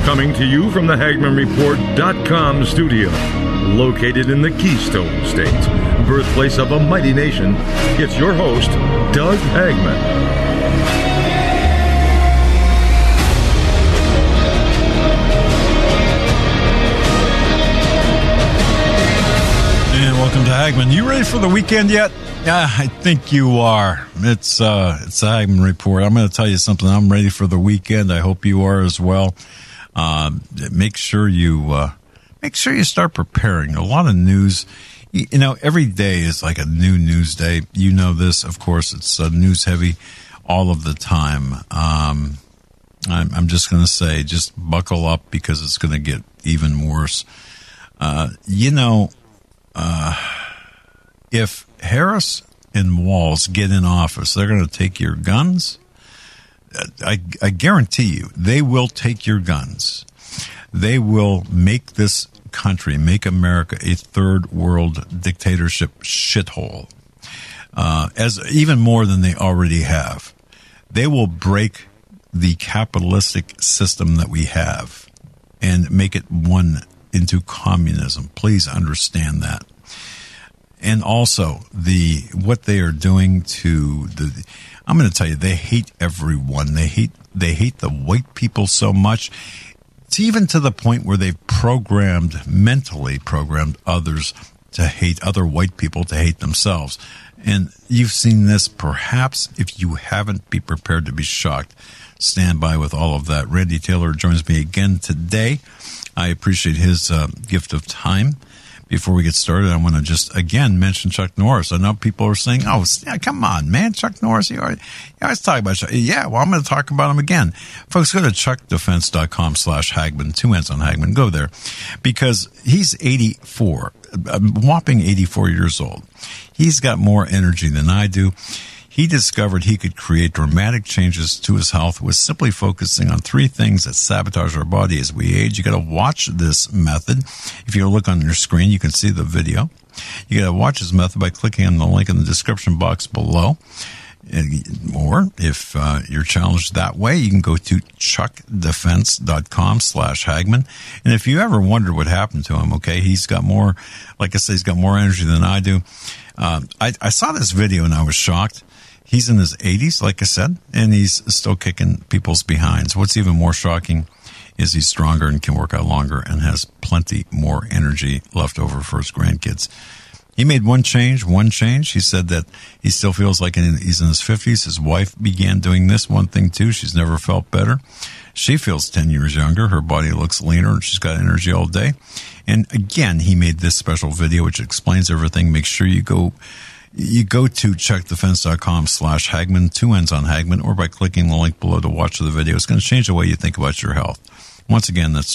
Coming to you from the HagmannReport.com studio, located in the Keystone State, birthplace of a mighty nation, it's your host, Doug Hagmann. And welcome to Hagmann. You ready for the weekend yet? Yeah, I think you are. It's the Hagmann Report. I'm going to tell you something. I'm ready for the weekend. I hope you are as well. Make sure you start preparing. A lot of news. You know, every day is like a new news day. You know this, of course. It's news heavy all of the time. I'm just going to say, just buckle up because it's going to get even worse. If Harris and Walz get in office, they're going to take your guns. I guarantee you, they will take your guns. They will make this country, make America a third world dictatorship shithole, as even more than they already have. They will break the capitalistic system that we have and make it one into communism. Please understand that. And also what they are doing to I'm going to tell you, they hate everyone. They hate the white people so much. It's even to the point where they've mentally programmed others to hate other white people, to hate themselves. And you've seen this, perhaps. If you haven't, be prepared to be shocked. Stand by with all of that. Randy Taylor joins me again today. I appreciate his gift of time. Before we get started, I want to just, again, mention Chuck Norris. I know people are saying, oh, yeah, come on, man, Chuck Norris. You always talk about Chuck. Yeah, well, I'm going to talk about him again. Folks, go to chuckdefense.com/Hagmann, 2 N's on Hagmann. Go there because he's 84, a whopping 84 years old. He's got more energy than I do. He discovered he could create dramatic changes to his health with simply focusing on 3 things that sabotage our body as we age. You got to watch this method. If you look on your screen, you can see the video. You got to watch this method by clicking on the link in the description box below. Or if you're challenged that way, you can go to chuckdefense.com/Hagmann. And if you ever wondered what happened to him, okay, he's got more, like I said, he's got more energy than I do. I saw this video and I was shocked. He's in his 80s, like I said, and he's still kicking people's behinds. What's even more shocking is he's stronger and can work out longer and has plenty more energy left over for his grandkids. He made one change. He said that he still feels like he's in his 50s. His wife began doing this one thing too. She's never felt better. She feels 10 years younger. Her body looks leaner and she's got energy all day. And again, he made this special video which explains everything. Make sure you go to chuckdefense.com/Hagmann, 2 N's on Hagmann, or by clicking the link below to watch the video. It's going to change the way you think about your health. Once again, that's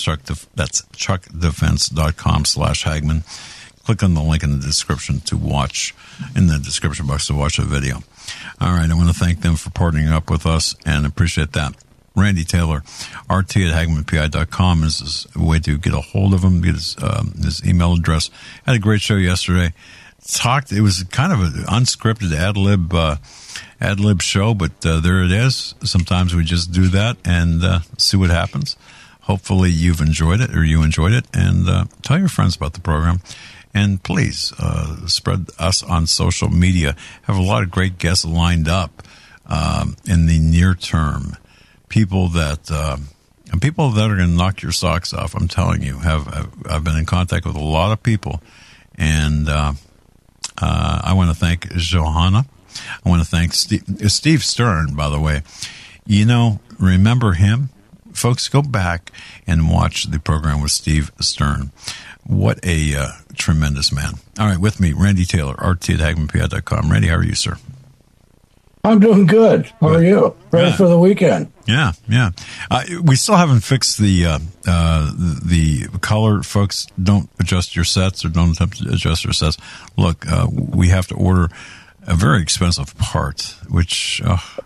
chuckdefense.com/Hagmann. Click on the link in the description box to watch the video. All right, I want to thank them for partnering up with us and appreciate that. Randy Taylor, rt@HagmannPI.com is a way to get a hold of him, get his email address. Had a great show yesterday. It was kind of an unscripted ad lib show, but there it is. Sometimes we just do that and see what happens. Hopefully you've enjoyed it, or you enjoyed it, and tell your friends about the program. And please spread us on social media. Have a lot of great guests lined up in the near term. People that are going to knock your socks off. I'm telling you. I've been in contact with a lot of people, and I want to thank Johanna. I want to thank Steve Stern, by the way. You know, remember him? Folks, go back and watch the program with Steve Stern. What a tremendous man. All right, with me, Randy Taylor, rt@HagmannPI.com. Randy, how are you, sir? I'm doing good. How are you? Ready for the weekend? Yeah. We still haven't fixed the color. Folks, don't adjust your sets or don't attempt to adjust your sets. Look, we have to order a very expensive part, which,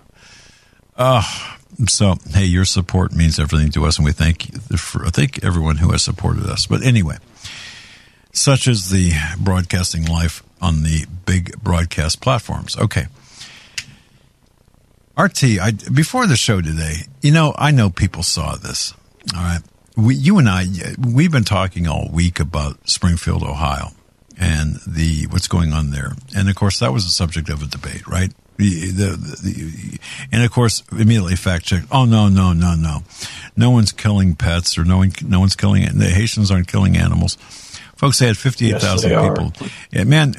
so, hey, your support means everything to us, and we thank everyone who has supported us. But anyway, such is the broadcasting life on the big broadcast platforms. Okay. RT, before the show today, I know people saw this. All right. you and I, we've been talking all week about Springfield, Ohio, and what's going on there. And of course, that was the subject of a debate, right? And of course, immediately fact check. Oh, no. No one's killing pets, or no one's killing it. The Haitians aren't killing animals. Folks, they had 58,000 people. Yeah, man,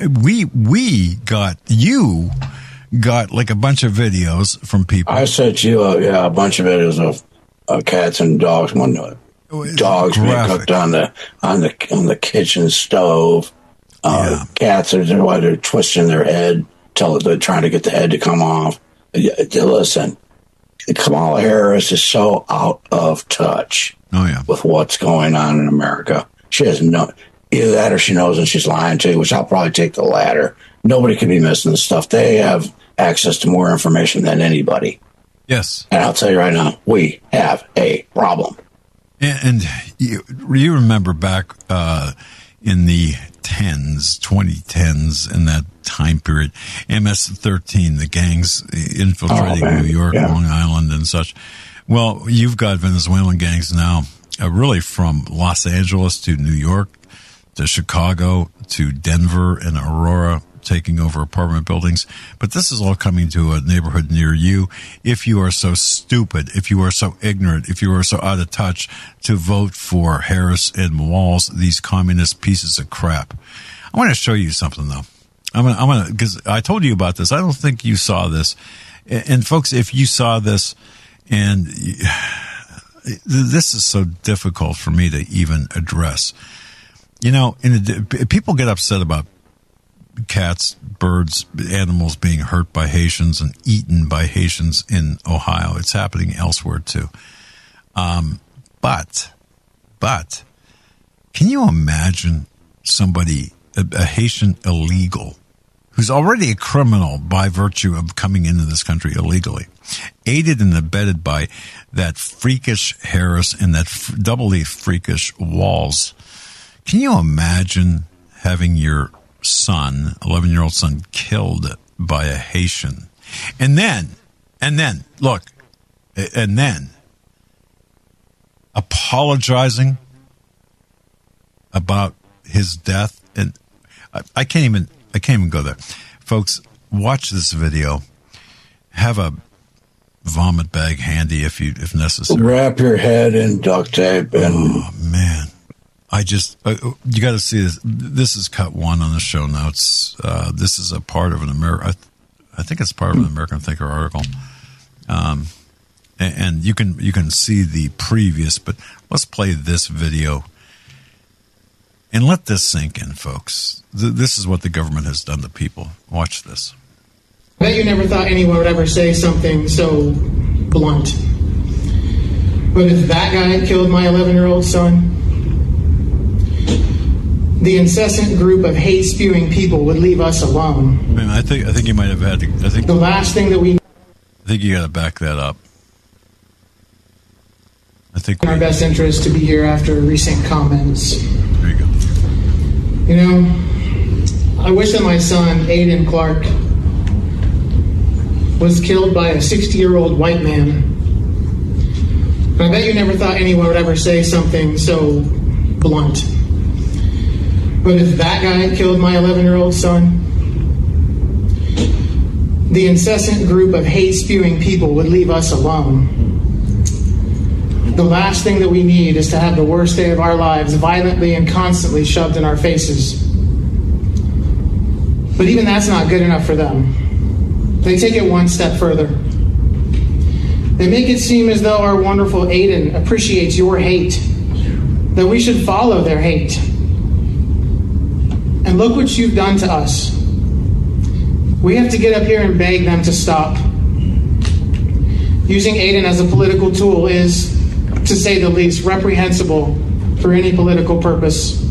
you got like a bunch of videos from people. I sent you a bunch of videos of cats and dogs. Dogs being cooked on the kitchen stove. Cats they're twisting their head till they're trying to get the head to come off. Listen, Kamala Harris is so out of touch with what's going on in America. She has either that or she knows and she's lying to you, which I'll probably take the latter. Nobody can be missing this stuff. They have access to more information than anybody. Yes. And I'll tell you right now, we have a problem. And you remember back in the 2010s, in that time period, MS-13, the gangs infiltrating New York, Long Island, and such. Well, you've got Venezuelan gangs now, really from Los Angeles to New York to Chicago to Denver and Aurora, taking over apartment buildings. But this is all coming to a neighborhood near you. If you are so stupid, if you are so ignorant, if you are so out of touch to vote for Harris and Walz, these communist pieces of crap. I want to show you something, though. I'm gonna, because I told you about this. I don't think you saw this. And folks, if you saw this, and this is so difficult for me to even address. You know, people get upset about cats, birds, animals being hurt by Haitians and eaten by Haitians in Ohio. It's happening elsewhere too. But can you imagine somebody, a Haitian illegal, who's already a criminal by virtue of coming into this country illegally, aided and abetted by that freakish Harris and that doubly freakish Walz? Can you imagine having your son, 11-year-old son, killed by a Haitian? And then apologizing about his death. And I can't even go there. Folks, watch this video. Have a vomit bag handy if necessary. Wrap your head in duct tape and oh man. You got to see this. This is cut one on the show notes. This is a part of I think it's part of an American Thinker article. And you can see the previous, but let's play this video and let this sink in, folks. This is what the government has done to people. Watch this. I bet you never thought anyone would ever say something so blunt. But if that guy killed my 11-year-old son, the incessant group of hate-spewing people would leave us alone. Man, I think you might have had to. I think the last thing that we. I think you got to back that up. I think in our best interest to be here after recent comments. There you go. You know, I wish that my son Aiden Clark was killed by a 60-year-old white man. But I bet you never thought anyone would ever say something so blunt. But if that guy killed my 11-year-old son, the incessant group of hate-spewing people would leave us alone. The last thing that we need is to have the worst day of our lives violently and constantly shoved in our faces. But even that's not good enough for them. They take it one step further. They make it seem as though our wonderful Aiden appreciates your hate, that we should follow their hate. And look what you've done to us. We have to get up here and beg them to stop. Using Aiden as a political tool is, to say the least, reprehensible for any political purpose.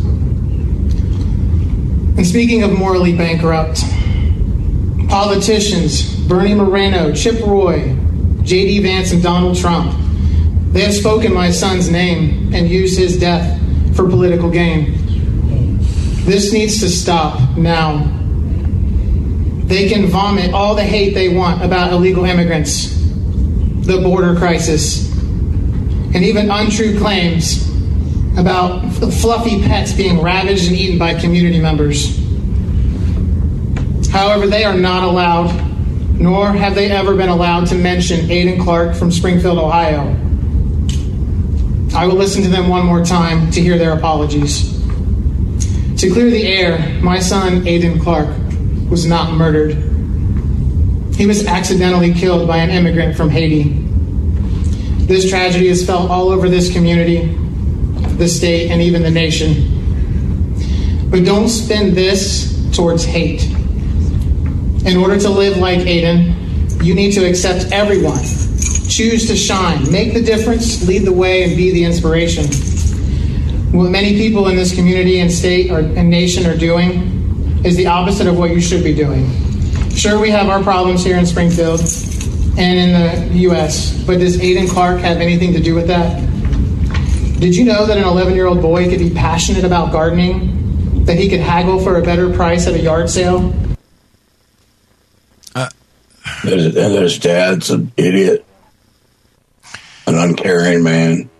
And speaking of morally bankrupt, politicians, Bernie Moreno, Chip Roy, J.D. Vance, and Donald Trump, they have spoken my son's name and used his death for political gain. This needs to stop now. They can vomit all the hate they want about illegal immigrants, the border crisis, and even untrue claims about fluffy pets being ravaged and eaten by community members. However, they are not allowed, nor have they ever been allowed to mention Aiden Clark from Springfield, Ohio. I will listen to them one more time to hear their apologies. To clear the air, my son, Aiden Clark, was not murdered. He was accidentally killed by an immigrant from Haiti. This tragedy is felt all over this community, the state, and even the nation. But don't spin this towards hate. In order to live like Aiden, you need to accept everyone. Choose to shine. Make the difference, lead the way, and be the inspiration. What many people in this community and state and nation are doing is the opposite of what you should be doing. Sure, we have our problems here in Springfield and in the U.S., but does Aiden Clark have anything to do with that? Did you know that an 11-year-old boy could be passionate about gardening, that he could haggle for a better price at a yard sale? And his dad's an idiot, an uncaring man.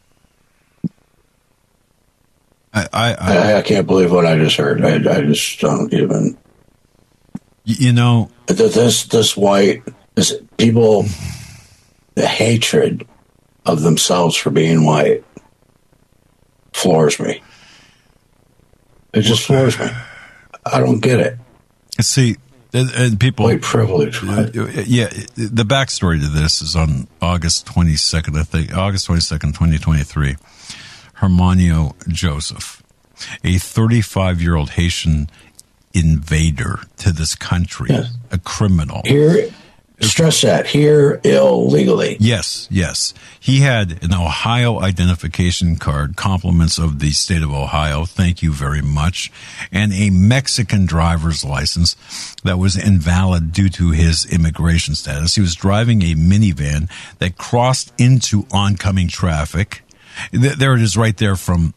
I can't believe what I just heard. I just don't even. You know, this people, the hatred of themselves for being white floors me. It just floors me. I don't get it. See, and people, white privilege. Yeah, the backstory to this is on August 22nd, I think, August 22nd, 2023. Hermanio Joseph, a 35-year-old Haitian invader to this country, yes. A criminal. Here, stress that, here illegally. Yes. He had an Ohio identification card, compliments of the state of Ohio, thank you very much, and a Mexican driver's license that was invalid due to his immigration status. He was driving a minivan that crossed into oncoming traffic. There it is right there from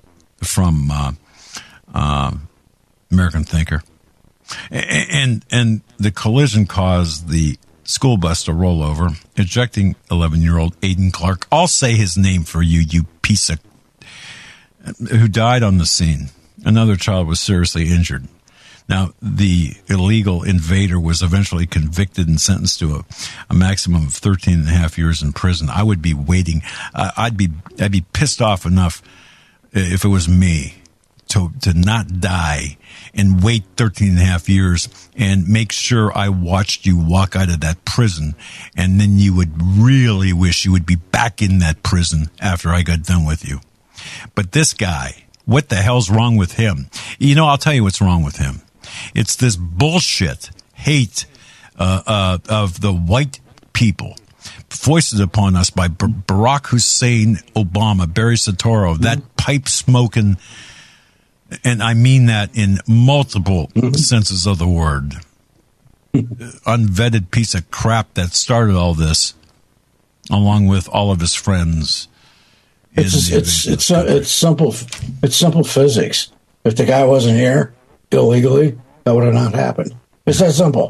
American Thinker. And the collision caused the school bus to roll over, ejecting 11-year-old Aiden Clark. I'll say his name for you, you piece of... who died on the scene. Another child was seriously injured. Now, the illegal invader was eventually convicted and sentenced to a maximum of 13 and a half years in prison. I would be waiting. I'd be pissed off enough if it was me to not die and wait 13 and a half years and make sure I watched you walk out of that prison. And then you would really wish you would be back in that prison after I got done with you. But this guy, what the hell's wrong with him? You know, I'll tell you what's wrong with him. It's this bullshit hate of the white people foisted upon us by Barack Hussein Obama, Barry Soetoro, that pipe-smoking, and I mean that in multiple senses of the word, unvetted piece of crap that started all this, along with all of his friends. It's simple physics. If the guy wasn't here illegally, that would have not happened. It's that simple.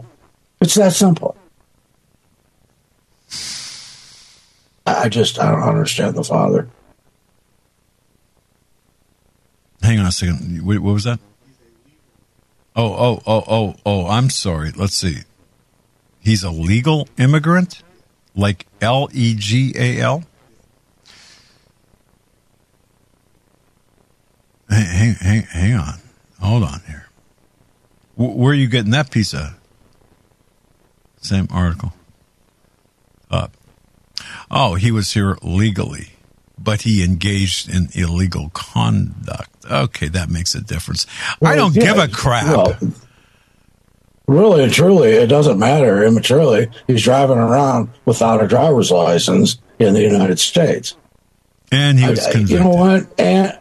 I don't understand the father. Hang on a second. What was that? Oh, I'm sorry. Let's see. He's a legal immigrant? Like Legal? Hang on. Hold on here. Where are you getting that piece of? Same article. Oh, he was here legally, but he engaged in illegal conduct. Okay, that makes a difference. Well, I don't give a crap. Well, really and truly, it doesn't matter. Immaturely, he's driving around without a driver's license in the United States. And he was convicted. You know what? And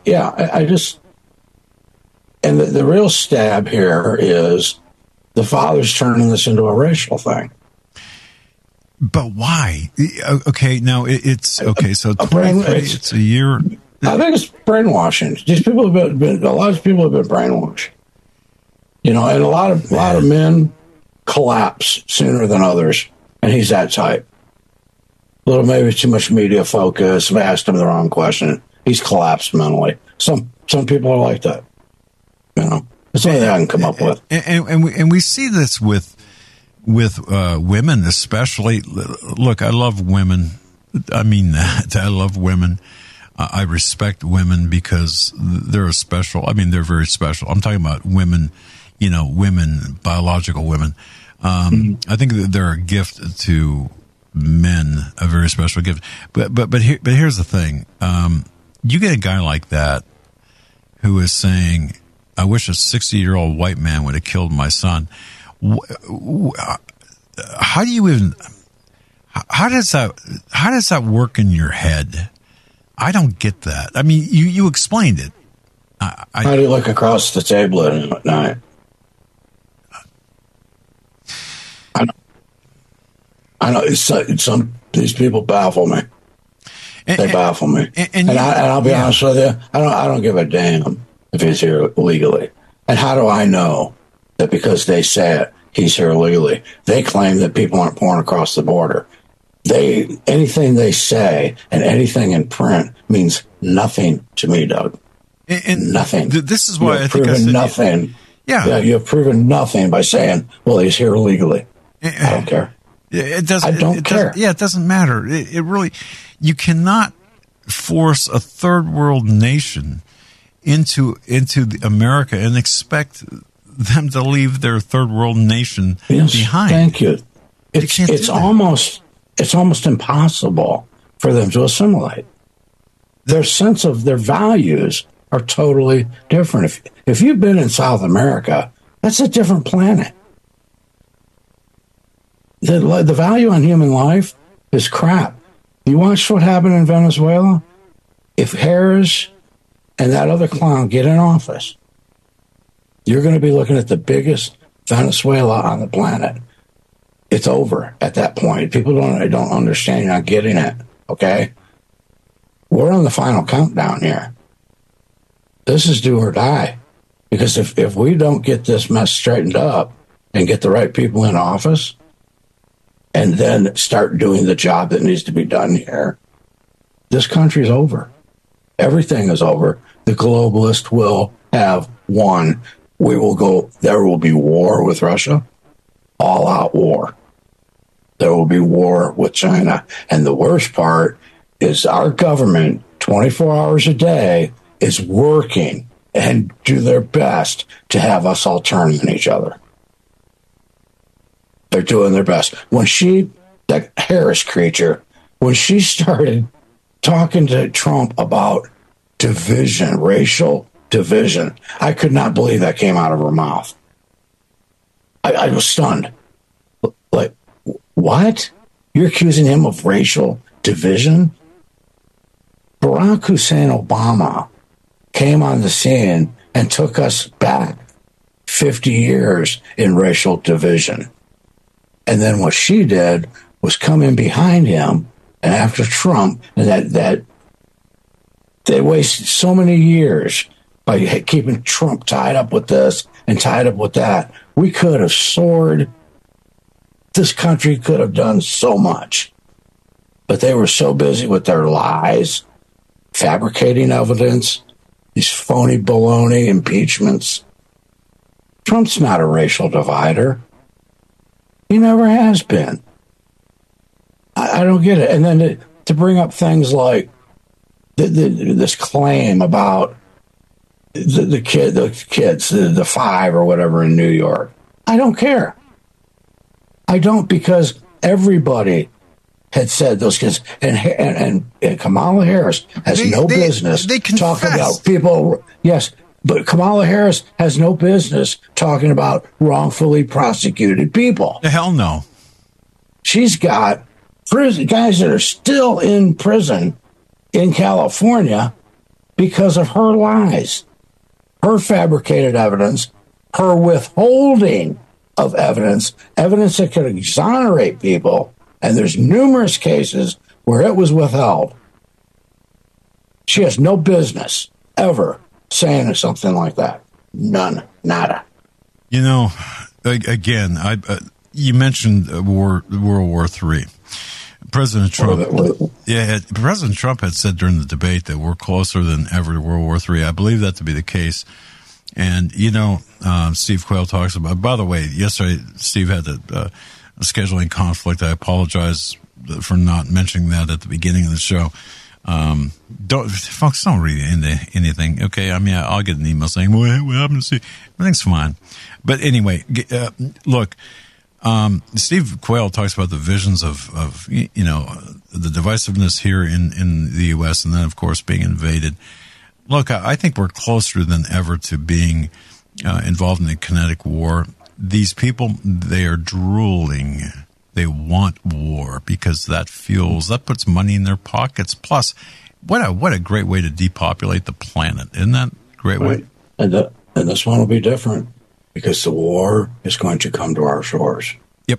And the real stab here is the father's turning this into a racial thing. But why? Okay, now it's okay. So it's a year. I think it's brainwashing. These people have been a lot of people have been brainwashed. You know, and a lot of men collapse sooner than others, and he's that type. A little maybe too much media focus. I asked him the wrong question. He's collapsed mentally. Some people are like that. That's the only thing I can come up with. And we see this with women, especially. Look, I love women. I mean that. I love women. I respect women because they're special. I mean, they're very special. I'm talking about women, women, biological women. I think that they're a gift to men, a very special gift. But here's the thing. You get a guy like that who is saying, I wish a 60-year-old white man would have killed my son. How do you even, how does that work in your head? I don't get that. I mean, you explained it. How do you look across the table at night? I know these people baffle me. They baffle me, and I'll be honest with you. I don't give a damn if he's here illegally. And how do I know that because they say he's here illegally? They claim that people aren't pouring across the border. Anything they say and anything in print means nothing to me, Doug. And nothing. This is why I think proven nothing. Yeah, you have proven nothing by saying, "Well, he's here illegally." I don't care. It doesn't. I don't care. It doesn't matter. It really. You cannot force a third world nation into America and expect them to leave their third world nation behind. Thank you. It's almost impossible for them to assimilate. Their sense of their values are totally different. If you've been in South America, that's a different planet. The value on human life is crap. You watched what happened in Venezuela? If Harris and that other clown get in office, you're going to be looking at the biggest Venezuela on the planet. It's over at that point. People don't understand. You're not getting it. Okay? We're on the final countdown here. This is do or die. Because if we don't get this mess straightened up and get the right people in office and then start doing the job that needs to be done here, this country's over. Everything is over. The globalists will have won. There will be war with Russia. All out war. There will be war with China. And the worst part is our government, 24 hours a day, is working and do their best to have us all turn on each other. They're doing their best. When that Harris creature, when she started talking to Trump about division, racial division, I could not believe that came out of her mouth. I was stunned. Like, what? You're accusing him of racial division? Barack Hussein Obama came on the scene and took us back 50 years in racial division. And then what she did was come in behind him and after Trump, and that they wasted so many years by keeping Trump tied up with this and tied up with that. We could have soared. This country could have done so much. But they were so busy with their lies, fabricating evidence, these phony baloney impeachments. Trump's not a racial divider. He never has been. I don't get it. And then to bring up things like this claim about the kids, the 5 or whatever in New York. I don't care. I don't, because everybody had said those kids, and Kamala Harris has no business talking about people. Yes, but Kamala Harris has no business talking about wrongfully prosecuted people. The hell no. She's got guys that are still in prison in California because of her lies, her fabricated evidence, her withholding of evidence that could exonerate people. And there's numerous cases where it was withheld. She has no business ever saying something like that. None. Nada. You know, again, you mentioned World War III. President Trump. President Trump had said during the debate that we're closer than ever to World War III. I believe that to be the case. And, Steve Quayle talks about, by the way, yesterday Steve had a scheduling conflict. I apologize for not mentioning that at the beginning of the show. Folks, don't read into anything. Okay. I mean, I'll get an email saying, well, what happened to Steve? Everything's fine. But anyway, look, Steve Quayle talks about the visions of the divisiveness here in the U.S. and then, of course, being invaded. Look, I think we're closer than ever to being involved in a kinetic war. These people, they are drooling. They want war because that puts money in their pockets. Plus, what a great way to depopulate the planet. Isn't that a great way? And this one will be different because the war is going to come to our shores. Yep.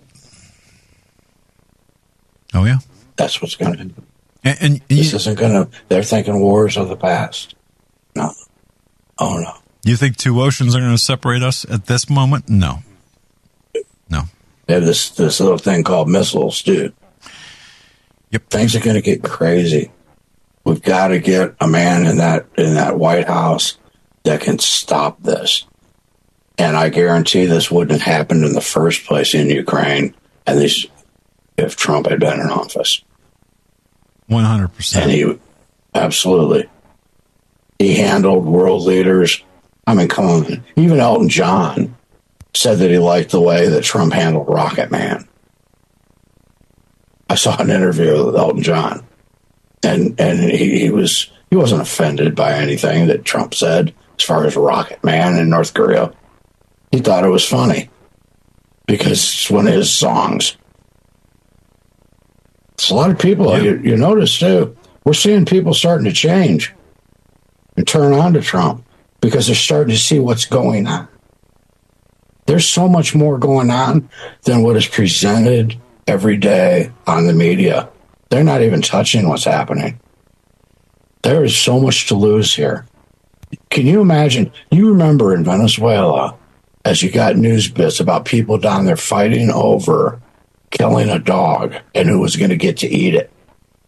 Oh, yeah. That's what's going to happen. And this isn't going to, they're thinking wars of the past. No. Oh, no. You think two oceans are going to separate us at this moment? No. They have this little thing called missiles, dude. Yep. Things are going to get crazy. We've got to get a man in that White House that can stop this. And I guarantee this wouldn't have happened in the first place in Ukraine, at least if Trump had been in office. 100%. And absolutely. He handled world leaders. I mean, come on. Even Elton John said that he liked the way that Trump handled Rocket Man. I saw an interview with Elton John, and he wasn't offended by anything that Trump said as far as Rocket Man in North Korea. He thought it was funny because it's one of his songs. It's a lot of people. Yeah. You notice too. We're seeing people starting to change and turn on to Trump because they're starting to see what's going on. There's so much more going on than what is presented every day on the media. They're not even touching what's happening. There is so much to lose here. Can you imagine? You remember in Venezuela, as you got news bits about people down there fighting over killing a dog and who was going to get to eat it.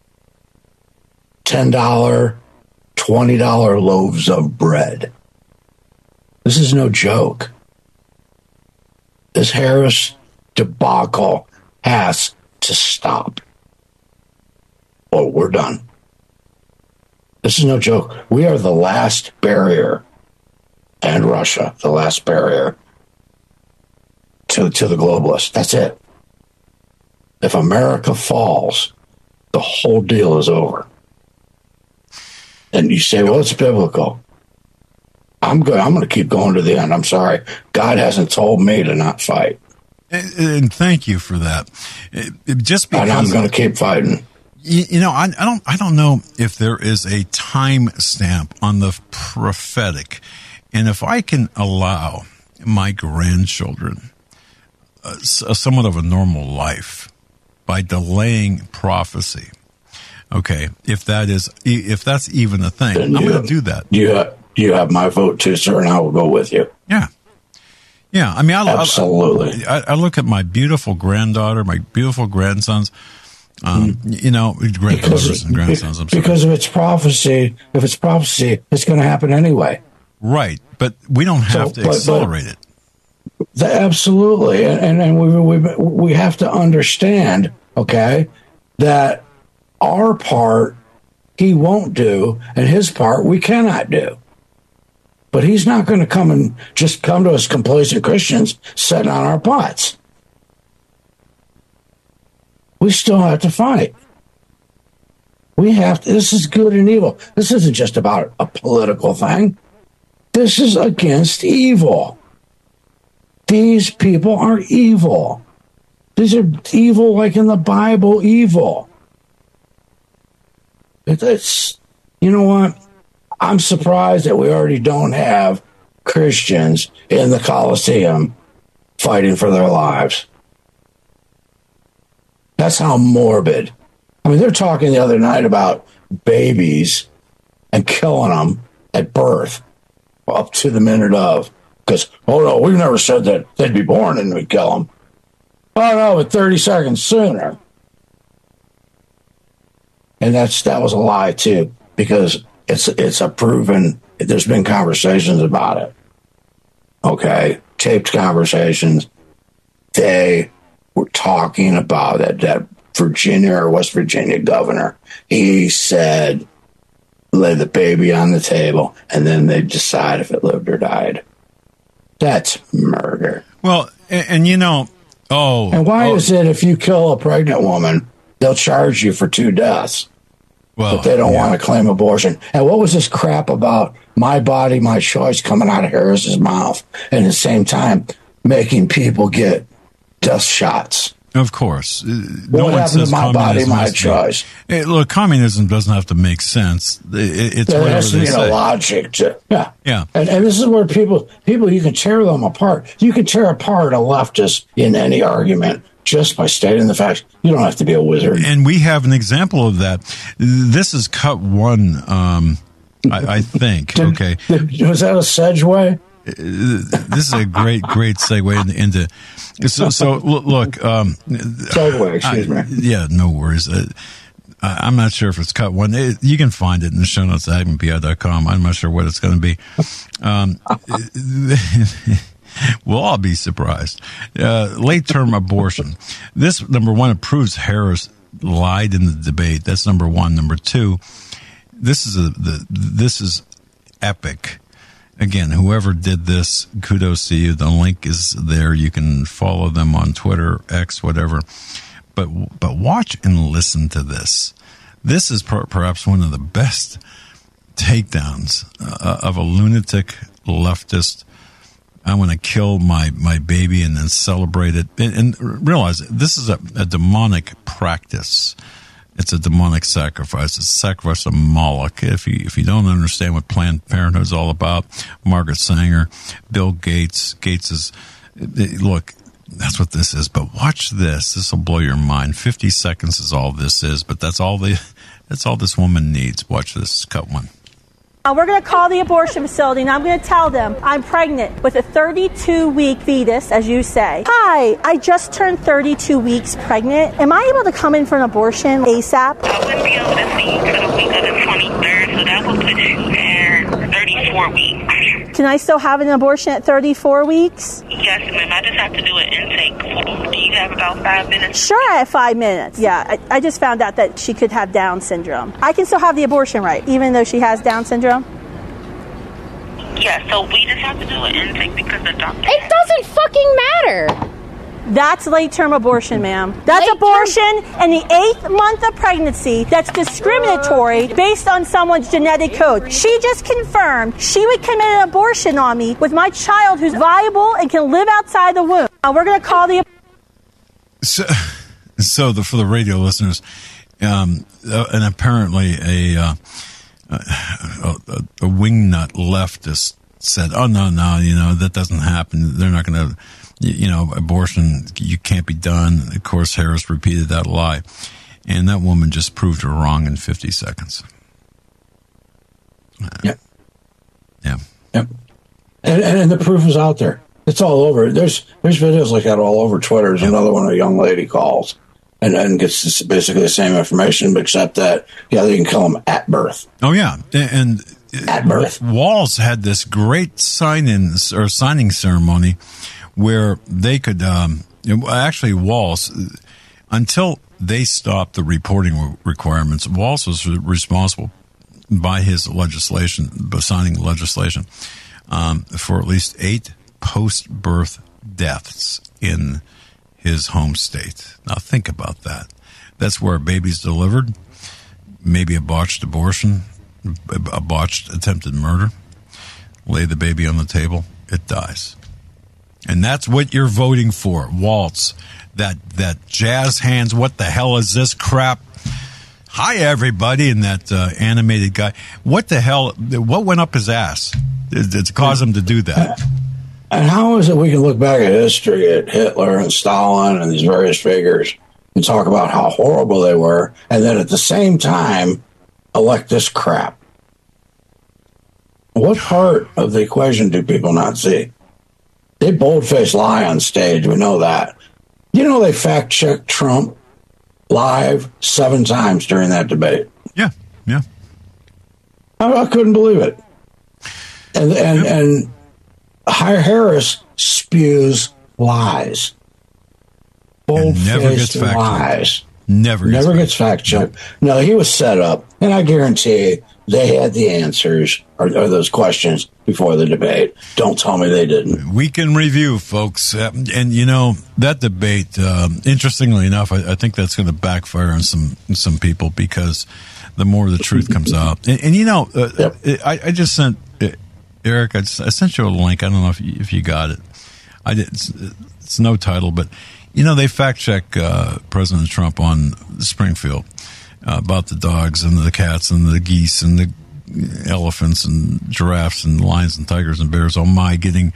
$10, $20 loaves of bread. This is no joke. This Harris debacle has to stop. Oh, we're done. This is no joke. We are the last barrier, and Russia, the last barrier to the globalists. That's it. If America falls, the whole deal is over. And you say, well, it's biblical. I'm going to keep going to the end. I'm sorry. God hasn't told me to not fight. And thank you for that. Just because, and I'm going to keep fighting. I don't know if there is a time stamp on the prophetic, and if I can allow my grandchildren somewhat of a normal life by delaying prophecy. Okay, if that's even a thing, I'm going to do that. You have my vote too, sir, and I will go with you. Yeah. I mean, absolutely. I look at my beautiful granddaughter, my beautiful grandsons. Granddaughters and grandsons. Because if it's prophecy, it's going to happen anyway. Right, but we don't have to accelerate it. Absolutely, and we have to understand, okay, that our part he won't do, and his part we cannot do. But he's not going to come to us complacent Christians sitting on our butts. We still have to fight. This is good and evil. This isn't just about a political thing. This is against evil. These people are evil. These are evil like in the Bible, evil. It's, you know what? I'm surprised that we already don't have Christians in the Colosseum fighting for their lives. That's how morbid. I mean, they're talking the other night about babies and killing them at birth up to the minute of. Because, oh no, we've never said that they'd be born and we'd kill them. Oh no, but 30 seconds sooner. And that was a lie too, because it's a proven. There's been conversations about it. Okay, taped conversations. They were talking about it. That Virginia or West Virginia governor, he said, lay the baby on the table, and then they decide if it lived or died. That's murder. Well, and you know, and why is it if you kill a pregnant woman, they'll charge you for 2 deaths? Well, but they don't want to claim abortion. And what was this crap about my body, my choice coming out of Harris's mouth, and at the same time making people get death shots? Of course. What happened to my body, my choice? Look, communism doesn't have to make sense. There has to be a logic to Yeah. And this is where people, you can tear them apart. You can tear apart a leftist in any argument just by stating the facts. You don't have to be a wizard. And we have an example of that. This is cut one, I think. Okay. Was that a Sedgway? This is a great segue into. So look. Segway, excuse me. Yeah, no worries. I'm not sure if it's cut one. You can find it in the show notes at HagmannPI.com. I'm not sure what it's going to be. We'll all be surprised. Late-term abortion. This, number one, it proves Harris lied in the debate. That's number one. Number two, this is epic. Again, whoever did this, kudos to you. The link is there. You can follow them on Twitter, X, whatever. But watch and listen to this. This is perhaps one of the best takedowns of a lunatic leftist. I want to kill my baby and then celebrate it. And realize this is a demonic practice. It's a demonic sacrifice. It's a sacrifice of Moloch. If you don't understand what Planned Parenthood is all about, Margaret Sanger, Bill Gates. Look, that's what this is. But watch this. This will blow your mind. 50 seconds is all this is, but that's all this woman needs. Watch this. Cut one. We're going to call the abortion facility, and I'm going to tell them I'm pregnant with a 32-week fetus, as you say. Hi, I just turned 32 weeks pregnant. Am I able to come in for an abortion ASAP? I wouldn't be able to see you for the week of the 23rd, so that would put you at 34 weeks. Can I still have an abortion at 34 weeks? Yes, ma'am. I just have to do an intake form. Do you have about 5 minutes? Sure, I have 5 minutes. Yeah, I just found out that she could have Down syndrome. I can still have the abortion right, even though she has Down syndrome? Yeah, so we just have to do an intake because the doctor... It doesn't fucking matter. That's late-term abortion, ma'am. That's abortion in the 8th month of pregnancy. That's discriminatory based on someone's genetic code. She just confirmed she would commit an abortion on me with my child who's viable and can live outside the womb. We're going to call the... So for the radio listeners, and apparently a wingnut leftist said, "Oh no, that doesn't happen. They're not going to, abortion. You can't be done." Of course, Harris repeated that lie, and that woman just proved her wrong in 50 seconds. Yep. Yeah. Yep. And the proof is out there. It's all over. There's videos like that all over Twitter. There's another one a young lady calls and gets basically the same information, except that, they can kill them at birth. Oh, yeah. And at birth. Walls had this great signing ceremony where they could, actually Walls, until they stopped the reporting requirements, Walls was responsible by his legislation, by signing legislation, for at least 8 post-birth deaths in his home state. Now think about that. That's where a baby's delivered, maybe a botched abortion, a botched attempted murder. Lay the baby on the table, it dies. And that's what you're voting for, Waltz. That jazz hands, what the hell is this crap? Hi, everybody, and that animated guy. What the hell? What went up his ass to cause him to do that? And how is it we can look back at history, at Hitler and Stalin and these various figures, and talk about how horrible they were, and then at the same time elect this crap? What part of the equation do people not see? They bold-faced lie on stage. We know that. They fact-checked Trump live 7 times during that debate. Yeah. I couldn't believe it. And Harris spews lies. Bold-faced lies. Never gets fact checked. No, he was set up, and I guarantee they had the answers or those questions before the debate. Don't tell me they didn't. We can review, folks. And, that debate, interestingly enough, I think that's going to backfire on some people because the more the truth comes out. Yep. I just sent, Eric, I sent you a link. I don't know if you got it. I did. It's no title, but, they fact-check President Trump on Springfield about the dogs and the cats and the geese and the elephants and giraffes and lions and tigers and bears. Oh my, getting,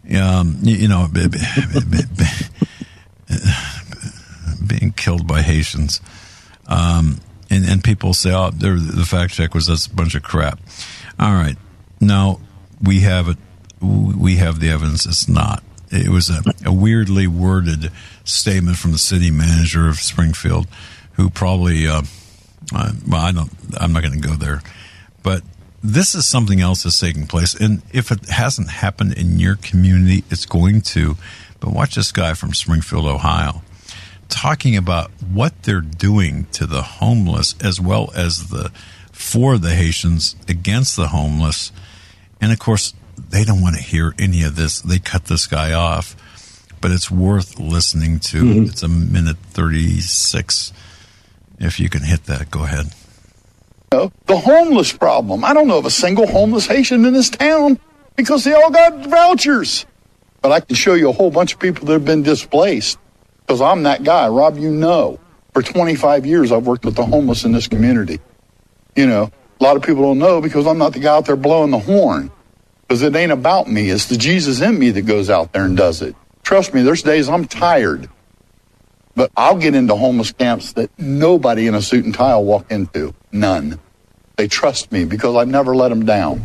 being killed by Haitians. And people say, oh, the fact check was that's a bunch of crap. All right. Now we have it. We have the evidence. It's not. It was a weirdly worded statement from the city manager of Springfield, who probably, I'm not going to go there, but this is something else that's taking place. And if it hasn't happened in your community, it's going to. But watch this guy from Springfield, Ohio, talking about what they're doing to the homeless as well as for the Haitians against the homeless. And of course, they don't want to hear any of this. They cut this guy off, but it's worth listening to. Mm-hmm. It's 1:36. If you can hit that, go ahead. The homeless problem. I don't know of a single homeless Haitian in this town because they all got vouchers. But I can show you a whole bunch of people that have been displaced because I'm that guy. Rob, for 25 years I've worked with the homeless in this community. A lot of people don't know because I'm not the guy out there blowing the horn. Because it ain't about me. It's the Jesus in me that goes out there and does it. Trust me, there's days I'm tired. But I'll get into homeless camps that nobody in a suit and tie will walk into. None. They trust me because I've never let them down.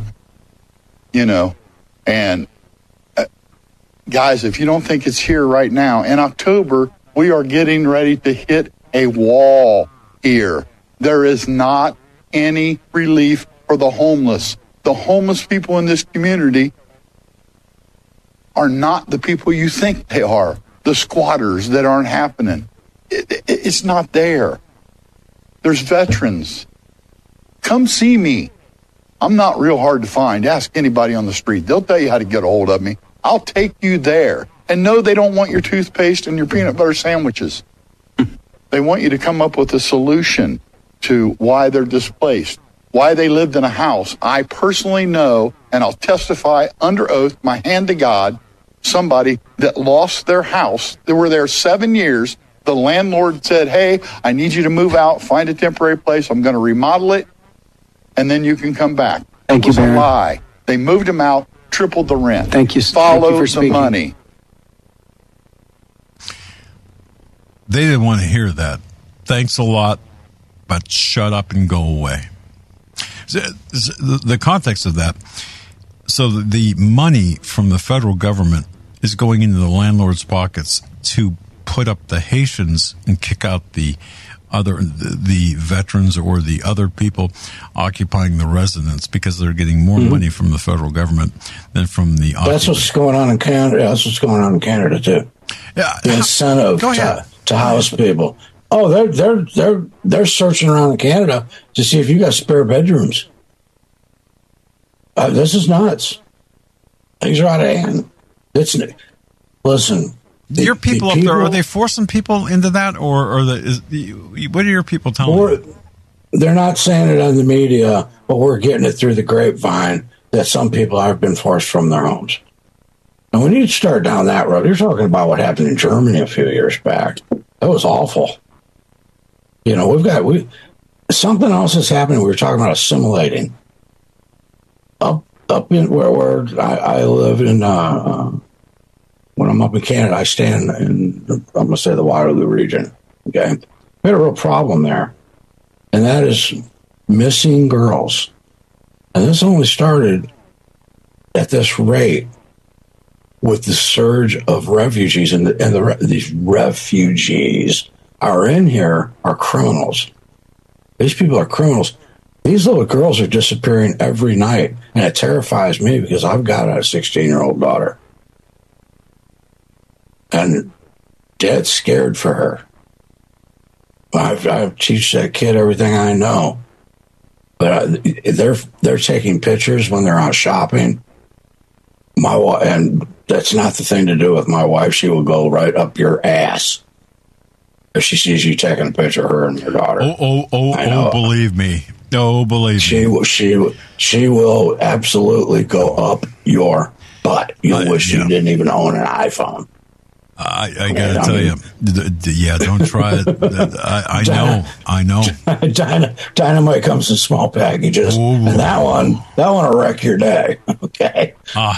And guys, if you don't think it's here right now, in October, we are getting ready to hit a wall here. There is not any relief for the homeless. The homeless people in this community are not the people you think they are. The squatters that aren't happening. It's not there. There's veterans. Come see me. I'm not real hard to find. Ask anybody on the street. They'll tell you how to get a hold of me. I'll take you there. And no, they don't want your toothpaste and your peanut butter sandwiches. They want you to come up with a solution to why they're displaced, why they lived in a house. I personally know, and I'll testify under oath, my hand to God, somebody that lost their house. They were there 7 years. The landlord said, hey, I need you to move out, find a temporary place. I'm going to remodel it, and then you can come back. Thank you, Baron. It was a lie. They moved him out, tripled the rent. Thank you. Followed Thank you for speaking. The money. They didn't want to hear that. Thanks a lot, but shut up and go away. The context of that, so the money from the federal government is going into the landlord's pockets to put up the Haitians and kick out the veterans or the other people occupying the residence because they're getting more money from the federal government than from the That's what's going on in Canada. That's what's going on in Canada too. Yeah, the incentive to house people. Oh, they're searching around in Canada to see if you got spare bedrooms. This is nuts. Things are out of hand. Listen. Your people up there, are they forcing people into that, or what are your people telling you? They're not saying it on the media, but we're getting it through the grapevine that some people have been forced from their homes. And we need to start down that road. You're talking about what happened in Germany a few years back. That was awful. Something else is happening. We were talking about assimilating. Up in where I live in, when I'm up in Canada, I stay in I'm going to say the Waterloo region. Okay. We had a real problem there. And that is missing girls. And this only started at this rate with the surge of refugees and these refugees are in here are criminals. These people are criminals. These little girls are disappearing every night, and it terrifies me because I've got a 16-year-old daughter. And Dad's scared for her. I teach that kid everything I know. But they're taking pictures when they're out shopping. My wife, and that's not the thing to do with my wife. She will go right up your ass if she sees you taking a picture of her and your daughter. Believe me. Oh, believe me. She will absolutely go up your butt. You wish you didn't even own an iPhone. I got to tell you, don't try it. I know. Dynamite comes in small packages, and that one will wreck your day. Okay,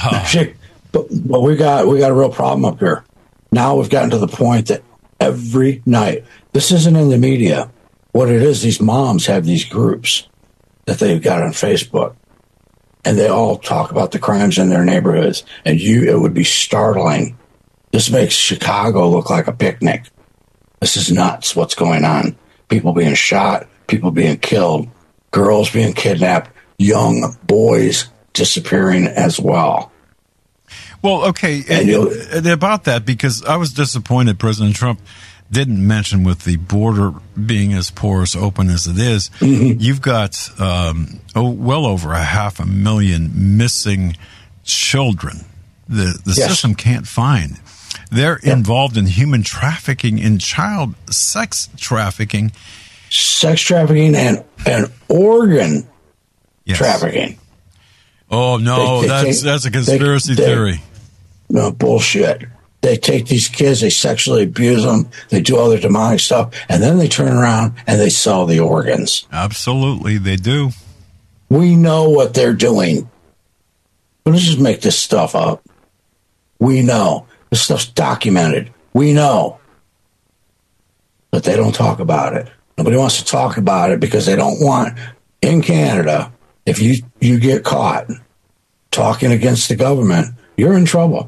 but we got a real problem up here. Now we've gotten to the point that every night, this isn't in the media. What it is, these moms have these groups that they've got on Facebook, and they all talk about the crimes in their neighborhoods. And it would be startling. This makes Chicago look like a picnic. This is nuts what's going on. People being shot, people being killed, girls being kidnapped, young boys disappearing as well. Well, okay, and about that, because I was disappointed President Trump didn't mention with the border being as porous open as it is, you've got well over 500,000 missing children the system can't find. They're involved in human trafficking and child sex trafficking. Sex trafficking and organ trafficking. Oh, no, that's a conspiracy theory. No, bullshit. They take these kids, they sexually abuse them, they do all their demonic stuff, and then they turn around and they sell the organs. Absolutely, they do. We know what they're doing. Let's just make this stuff up. We know. This stuff's documented. We know. But they don't talk about it. Nobody wants to talk about it because they don't want, in Canada, if you get caught talking against the government, you're in trouble.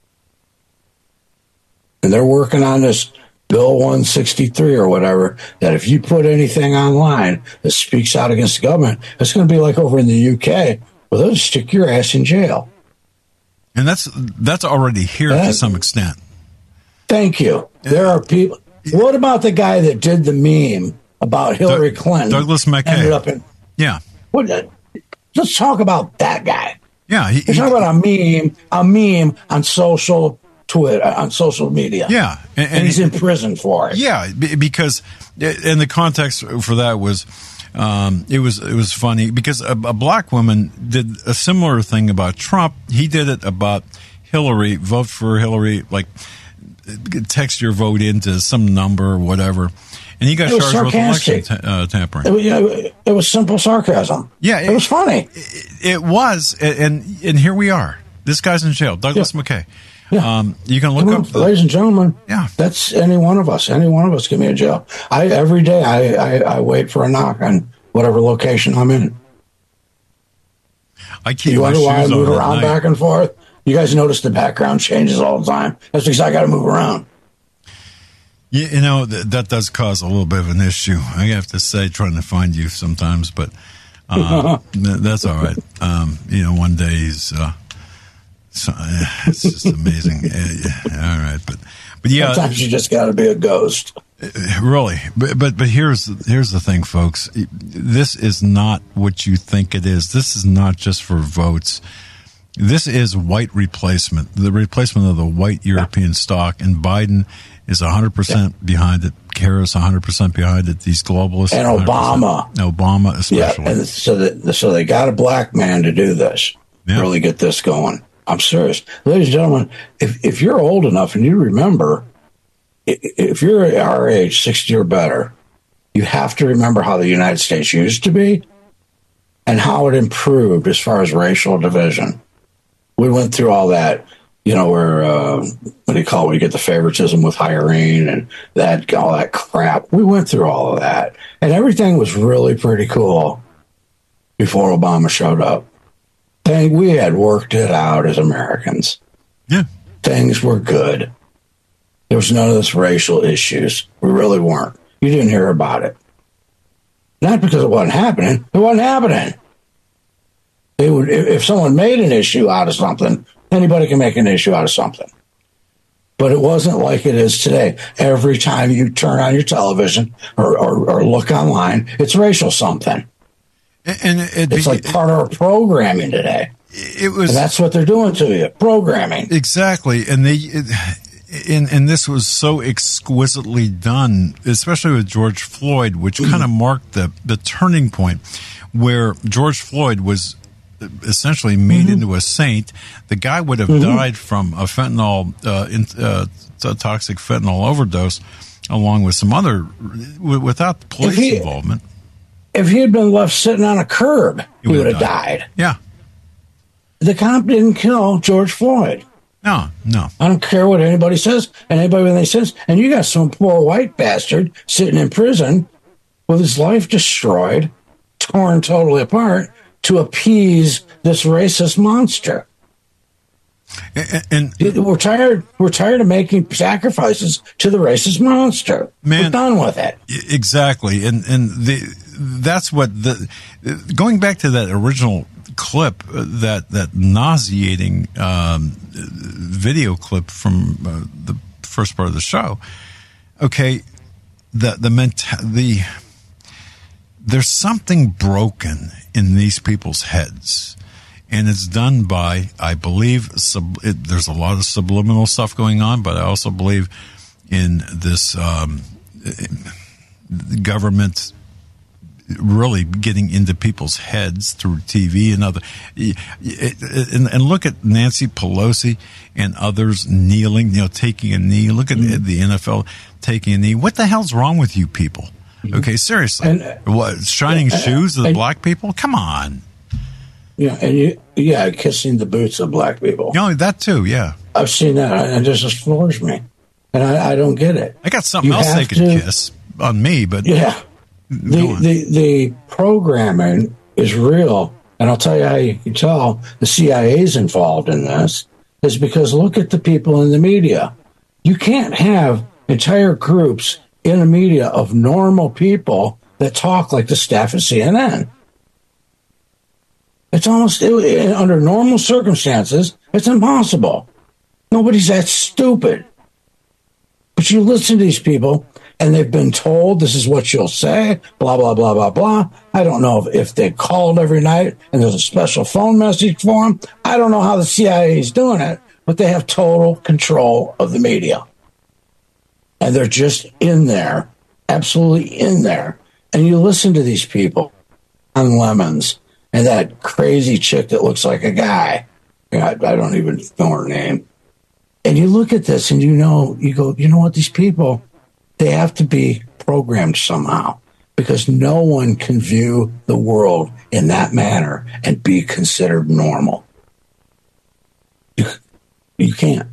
And they're working on this Bill 163 or whatever, that if you put anything online that speaks out against the government, it's going to be like over in the UK, where they'll just stick your ass in jail. And that's already here to some extent. Thank you. There are people. What about the guy that did the meme about Hillary Clinton? Douglas McKay. Let's talk about that guy. Yeah. He's talking about a meme on social Twitter, on social media. Yeah. And he's in prison for it. Yeah, because, and the context for that was, it was funny because a black woman did a similar thing about Trump. He did it about Hillary. Vote for Hillary, like text your vote into some number or whatever, and he got charged with election tampering. It was simple sarcasm. Yeah, it was funny. It was, and here we are. This guy's in jail, Douglas McKay. Yeah. You can look up, ladies and gentlemen. Yeah, that's any one of us. Any one of us can be in jail. Every day I wait for a knock on whatever location I'm in. I keep. You wonder why I move around back and forth? You guys notice the background changes all the time. That's because I got to move around. You know that does cause a little bit of an issue. I have to say, trying to find you sometimes, but that's all right. One day he's. It's just amazing. All right, but yeah. Sometimes you just got to be a ghost. Really, but here's the thing, folks. This is not what you think it is. This is not just for votes. This is white replacement, the replacement of the white European stock, and Biden is 100% behind it. Kara's 100% behind it. These globalists and Obama especially. Yeah, and so they got a black man to do this. Yeah. Really get this going. I'm serious. Ladies and gentlemen, if you're old enough and you remember, if you're our age, 60 or better, you have to remember how the United States used to be and how it improved as far as racial division. We went through all that, where, what do you call it? We get the favoritism with hiring and all that crap. We went through all of that. And everything was really pretty cool before Obama showed up. We had worked it out as Americans. Yeah. Things were good. There was none of this racial issues. We really weren't. You didn't hear about it. Not because it wasn't happening. It wasn't happening. They would, if someone made an issue out of something, anybody can make an issue out of something. But it wasn't like it is today. Every time you turn on your television or look online, it's racial something. And it's like part of our programming today. It was, and that's what they're doing to you, programming. Exactly. And and this was so exquisitely done, especially with George Floyd, which kind of marked the turning point where George Floyd was essentially made into a saint. The guy would have died from a fentanyl, toxic fentanyl overdose, along with some other, without the police involvement. If he had been left sitting on a curb, he would have died. Yeah. The cop didn't kill George Floyd. No. I don't care what anybody says, and anybody when they says, and you got some poor white bastard sitting in prison with his life destroyed, torn totally apart, to appease this racist monster. And we're tired of making sacrifices to the racist monster. Man, we're done with it. Exactly. And that's what going back to that original clip, that nauseating video clip from the first part of the show. Okay, there's something broken in these people's heads, and it's done by, I believe, there's a lot of subliminal stuff going on, but I also believe in this government really getting into people's heads through TV and other. And look at Nancy Pelosi and others kneeling, taking a knee. Look at the NFL taking a knee. What the hell's wrong with you people? Okay, seriously. What, shining shoes to the black people? Come on. Yeah, and kissing the boots of black people. No, that too, yeah. I've seen that, and it just floors me. And I don't get it. I got something else they could kiss on me, but... Yeah. The programming is real, and I'll tell you how you can tell the CIA's involved in this, is because look at the people in the media. You can't have entire groups in the media of normal people that talk like the staff of CNN. It's almost, under normal circumstances, it's impossible. Nobody's that stupid. But you listen to these people, and they've been told this is what you'll say, blah, blah, blah, blah, blah. I don't know if they called every night and there's a special phone message for them. I don't know how the CIA is doing it, but they have total control of the media. And they're just in there, absolutely in there. And you listen to these people on Lemons and that crazy chick that looks like a guy. I don't even know her name. And you look at this and you go, you know what, these people, they have to be programmed somehow because no one can view the world in that manner and be considered normal. You can't.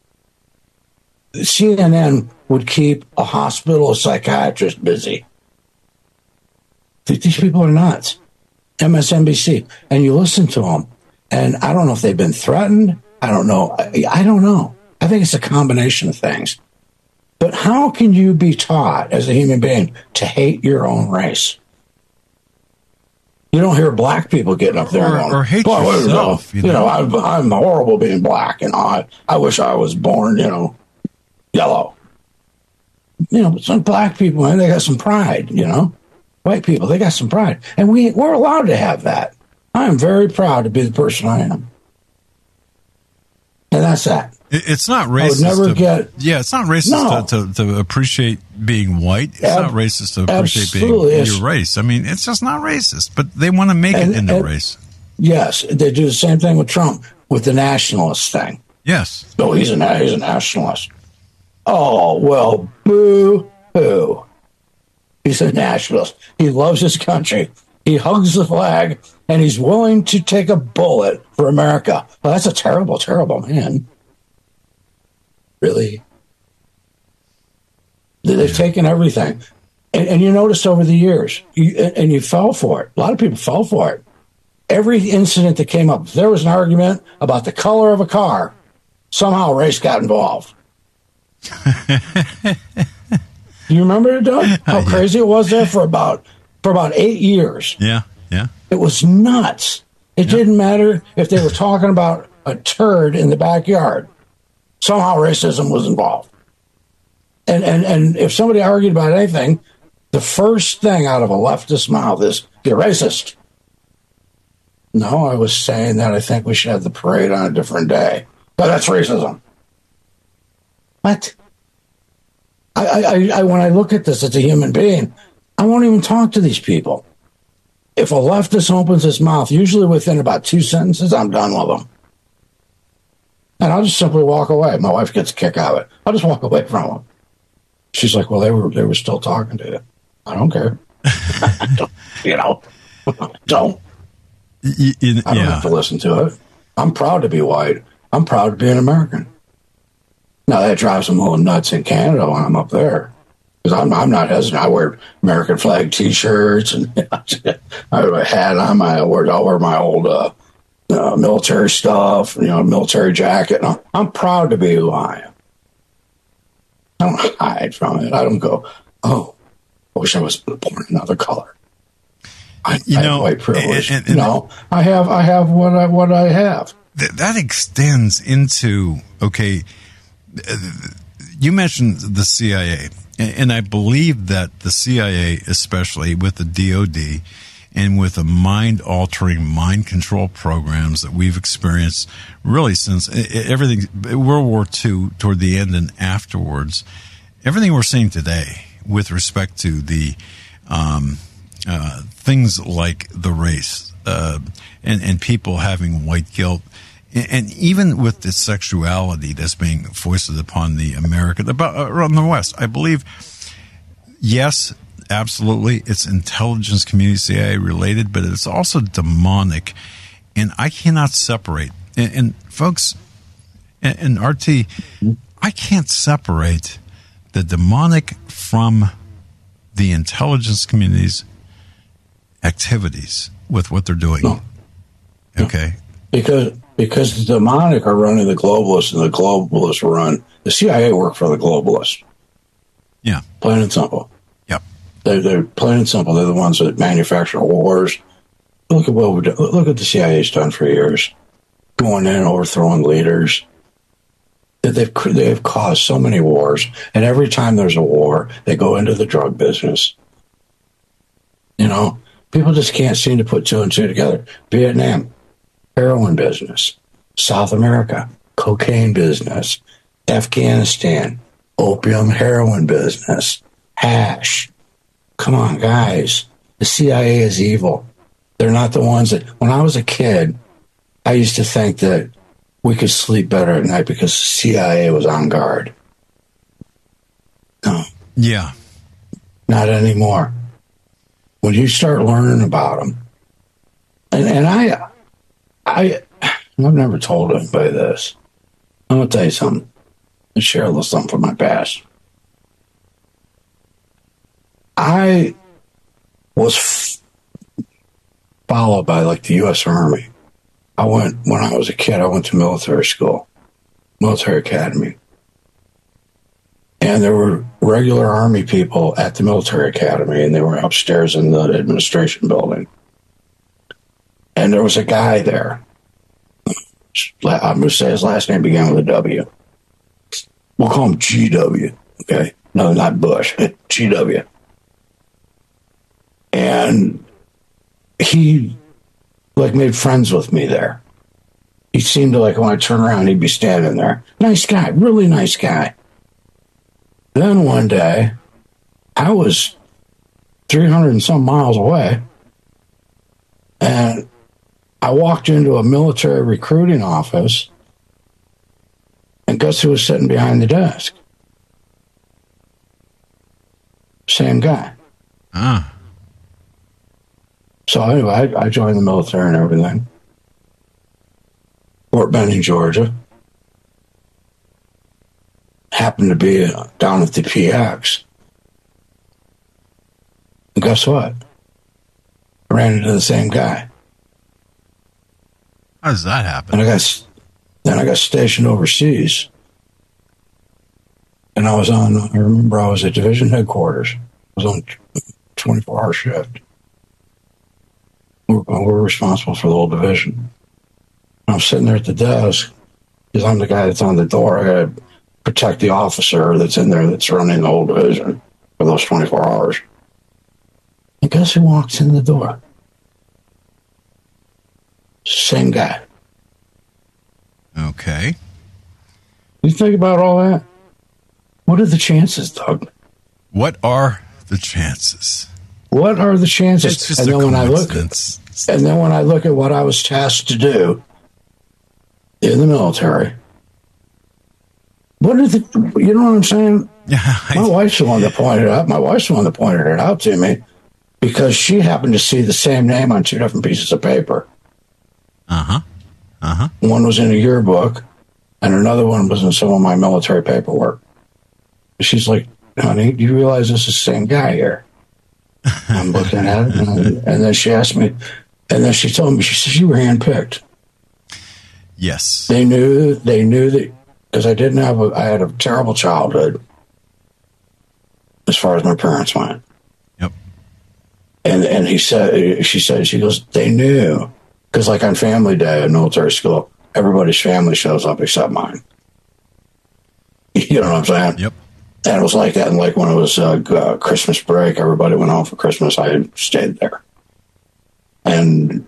CNN would keep a hospital, a psychiatrist busy. These people are nuts. MSNBC. And you listen to them, and I don't know if they've been threatened. I don't know. I think it's a combination of things. But how can you be taught as a human being to hate your own race? You don't hear black people getting up there or hate yourself. I'm horrible being black, and I wish I was born, yellow. But some black people, man, they got some pride, White people, they got some pride. And we're allowed to have that. I am very proud to be the person I am. And that's that. It's not racist. It's not racist to appreciate being white. It's not racist to appreciate being your race. I mean, it's just not racist. But they want to make it into race. Yes, they do the same thing with Trump with the nationalist thing. Yes. Oh, he's a nationalist. Oh well, boo hoo. He's a nationalist. He loves his country. He hugs the flag, and he's willing to take a bullet for America. Well, that's a terrible, terrible man. Really? They've taken everything. And you noticed over the years, you fell for it. A lot of people fell for it. Every incident that came up, if there was an argument about the color of a car, somehow race got involved. Do you remember it, Doug? How crazy it was there for about 8 years. Yeah. It was nuts. It didn't matter if they were talking about a turd in the backyard. Somehow racism was involved. And if somebody argued about anything, the first thing out of a leftist mouth is, you're racist. No, I was saying that I think we should have the parade on a different day. But that's racism. What? I when I look at this as a human being, I won't even talk to these people. If a leftist opens his mouth, usually within about 2 sentences, I'm done with them. And I'll just simply walk away. My wife gets a kick out of it. I'll just walk away from them. She's like, well, they were still talking to you. I don't care. I don't. I don't have to listen to it. I'm proud to be white. I'm proud to be an American. Now, that drives them all nuts in Canada when I'm up there. Because I'm not hesitant. I wear American flag T-shirts, and I have a hat on. I wear my old military stuff, military jacket. I'm proud to be who I am. I don't hide from it. I don't go, oh, I wish I was born another color. I have white privilege. I have what I have. That extends into, okay, you mentioned the CIA, and I believe that the CIA, especially with the DOD and with the mind-altering, mind-control programs that we've experienced really since everything, World War II toward the end and afterwards, everything we're seeing today with respect to the things like the race and people having white guilt, and even with the sexuality that's being foisted upon the American, around the West, I believe, yes, absolutely, it's intelligence community CIA related, but it's also demonic, and I cannot separate. And folks, and RT, I can't separate the demonic from the intelligence community's activities with what they're doing. No. Okay. Because the demonic are running the globalists, and the globalists run the CIA. Work for the globalists. Yeah, plain and simple. Yep, they're plain and simple. They're the ones that manufacture wars. Look at what we're doing. Look at the CIA's done for years, going in and overthrowing leaders. They've caused so many wars, and every time there's a war, they go into the drug business. People just can't seem to put two and two together. Vietnam, heroin business. South America, cocaine business. Afghanistan, opium, heroin business. Hash. Come on, guys. The CIA is evil. They're not the ones that... When I was a kid, I used to think that we could sleep better at night because the CIA was on guard. No. Yeah. Not anymore. When you start learning about them, and I've never told anybody this. I'm going to tell you something. I'll share a little something from my past. I was followed by the U.S. Army. When I was a kid, I went to military school, military academy. And there were regular Army people at the military academy, and they were upstairs in the administration building. And there was a guy there. I'm going to say his last name began with a W. We'll call him GW, okay? No, not Bush, GW. And he, made friends with me there. He seemed to, when I turn around, he'd be standing there. Nice guy, really nice guy. Then one day, I was 300 and some miles away, and I walked into a military recruiting office, and guess who was sitting behind the desk? Same guy. Ah. So anyway, I joined the military and everything. Fort Benning, Georgia. Happened to be down at the PX. And guess what? I ran into the same guy. How does that happen? And then I got stationed overseas. And I remember I was at division headquarters. I was on 24-hour shift. We're responsible for the whole division. I'm sitting there at the desk because I'm the guy that's on the door. I got to protect the officer that's in there that's running the whole division for those 24 hours. And guess who walks in the door? Same guy. Okay. You think about all that? What are the chances, Doug? What are the chances? What are the chances? It's just a coincidence. And then when I look at what I was tasked to do in the military, you know what I'm saying? My wife's the one that pointed it out. My wife's the one that pointed it out to me because she happened to see the same name on two different pieces of paper. One was in a yearbook, and another one was in some of my military paperwork. She's like, honey, do you realize this is the same guy here? I'm looking at it, and then she asked me, and then she told me, she said, you were handpicked. Yes. They knew that, because I had a terrible childhood as far as my parents went. Yep. And she goes, they knew. Because like on family day at military school, everybody's family shows up except mine. You know what I'm saying? Yep. And it was like that. And like when it was Christmas break, everybody went home for Christmas. I stayed there. And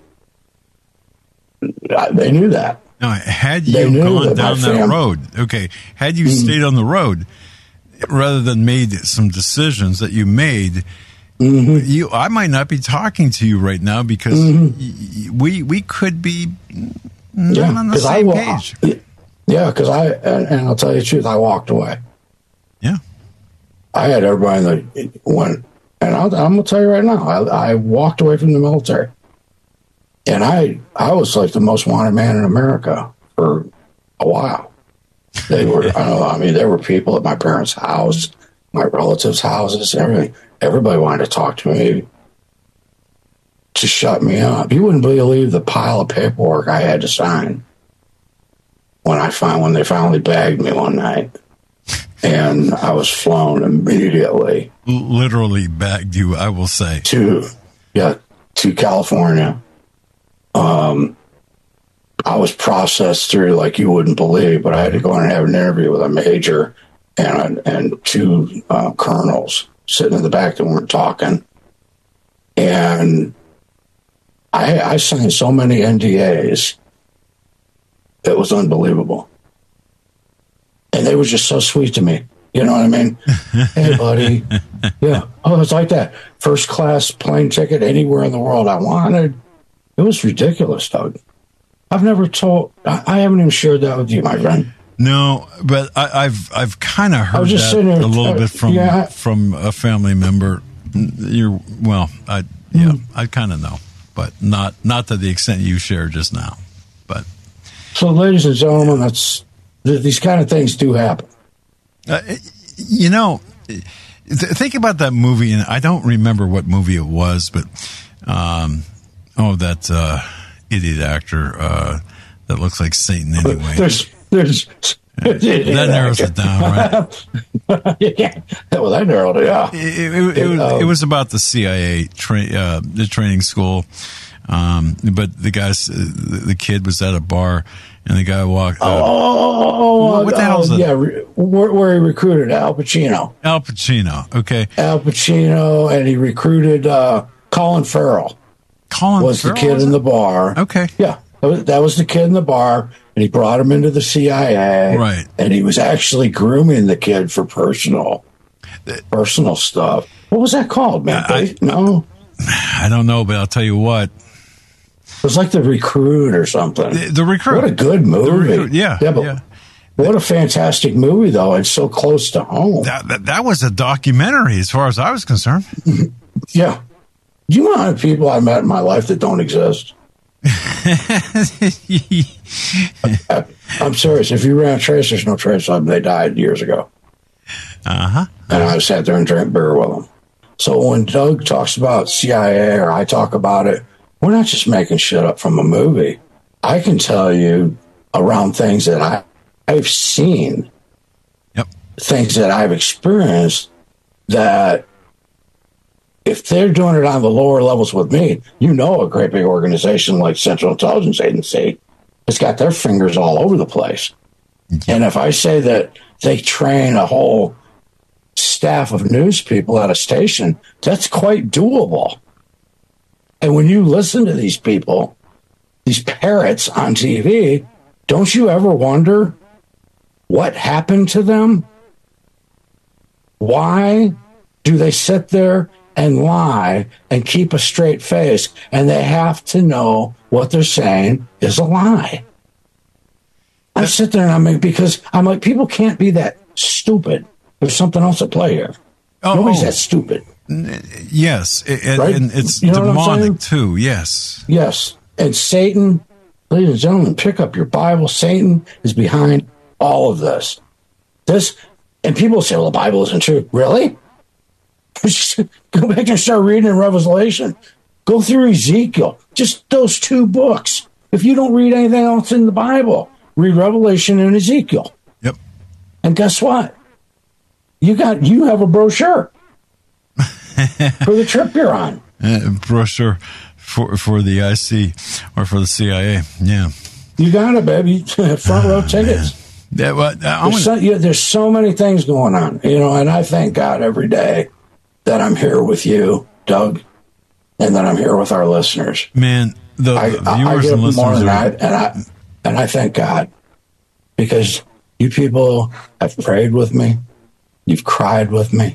they knew that. Now, had you gone down that road, had you stayed on the road, rather than made some decisions that you made, I might not be talking to you right now because we could be not on the same page. Yeah, because and I'll tell you the truth, I walked away. Yeah. I had everybody that went, and I'm going to tell you right now, I walked away from the military. And I was like the most wanted man in America for a while. They were, there were people at my parents' house, my relatives' houses, everything. Everybody wanted to talk to me to shut me up. You wouldn't believe the pile of paperwork I had to sign when they finally bagged me one night. And I was flown immediately. Literally bagged you, I will say. To California. I was processed through like you wouldn't believe, but I had to go in and have an interview with a major and two colonels sitting in the back that weren't talking. And I signed so many NDAs. It was unbelievable. And they were just so sweet to me. You know what I mean? Hey, buddy. Yeah. Oh, it's like that. First class plane ticket anywhere in the world I wanted. It was ridiculous, Doug. I haven't even shared that with you, my friend. No, but I've kind of heard that a little bit from a family member. I kind of know, but not to the extent you shared just now. But so, ladies and gentlemen, these kind of things do happen. Think about that movie, and I don't remember what movie it was, but that idiot actor that looks like Satan anyway. That narrows it down, right? Yeah. Well, that narrowed it, yeah. It was about the CIA the training school, but the kid was at a bar, and the guy walked. What the hell is it? Yeah, where he recruited Al Pacino. Al Pacino, okay. Al Pacino, and he recruited Colin Farrell. Was the kid in the bar. Okay. Yeah, that was the kid in the bar, and he brought him into the CIA. Right. And he was actually grooming the kid for personal stuff. What was that called, man? No? I don't know, but I'll tell you what. It was like The Recruit or something. The Recruit. What a good movie. Yeah. What a fantastic movie, though. It's so close to home. That was a documentary as far as I was concerned. Yeah. Do you know how many people I met in my life that don't exist? I'm serious. If you ran a trace, there's no trace of them. They died years ago. And I sat there and drank beer with them. So when Doug talks about CIA or I talk about it, we're not just making shit up from a movie. I can tell you around things that I've seen things that I've experienced that if they're doing it on the lower levels with me, a great big organization like Central Intelligence Agency has got their fingers all over the place. And if I say that they train a whole staff of news people at a station, that's quite doable. And when you listen to these people, these parrots on TV, don't you ever wonder what happened to them? Why do they sit there and lie and keep a straight face, and they have to know what they're saying is a lie? I sit there and because I'm like, people can't be that stupid. There's something else at play here. Nobody's that stupid. Yes, right? And it's demonic too. Yes. Yes. And Satan, ladies and gentlemen, pick up your Bible. Satan is behind all of this. And people say, well, the Bible isn't true. Really? Go back and start reading in Revelation. Go through Ezekiel. Just those 2 books. If you don't read anything else in the Bible, read Revelation and Ezekiel. Yep. And guess what? You have a brochure for the trip you're on. Brochure for the IC or for the CIA. Yeah. You got it, baby. Front row tickets. Yeah, well, there's so many things going on, and I thank God every day that I'm here with you, Doug, and that I'm here with our listeners. Man, the viewers and listeners and I thank God because you people have prayed with me, you've cried with me,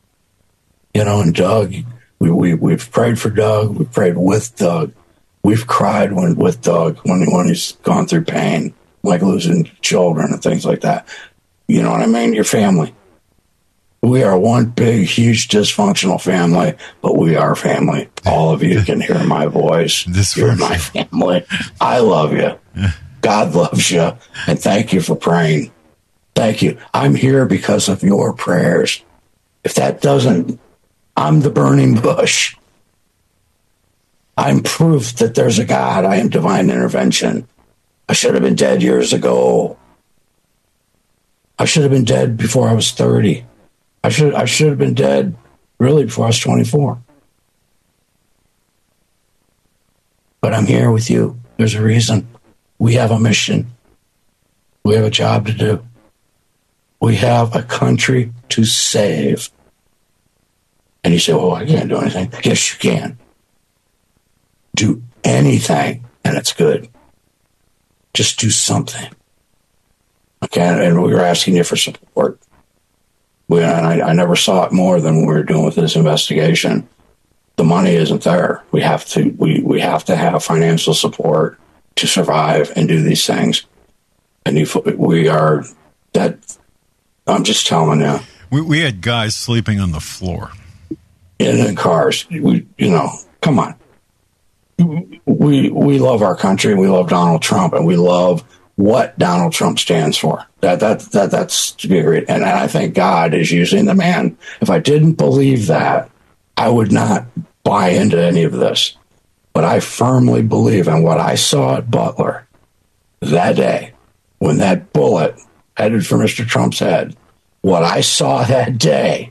and Doug, we've prayed for Doug, we've prayed with Doug, we've cried with Doug when he's gone through pain, like losing children and things like that. You know what I mean? Your family. We are one big, huge, dysfunctional family, but we are family. All of you can hear my voice. You're my family. I love you. God loves you. And thank you for praying. Thank you. I'm here because of your prayers. If that doesn't, I'm the burning bush. I'm proof that there's a God. I am divine intervention. I should have been dead years ago. I should have been dead before I was 30. I should have been dead really before I was 24. But I'm here with you. There's a reason. We have a mission. We have a job to do. We have a country to save. And you say, well, I can't do anything. Yes, you can. Do anything, and it's good. Just do something. Okay, and we were asking you for support. I never saw it more than we were doing with this investigation. The money isn't there. We have to have financial support to survive and do these things. And I'm just telling you. We had guys sleeping on the floor. In cars. Come on. We love our country. We love Donald Trump, and we love what Donald Trump stands for. That's to be agreed. And I think God is using the man. If I didn't believe that, I would not buy into any of this. But I firmly believe in what I saw at Butler that day when that bullet headed for Mr. Trump's head. What I saw that day,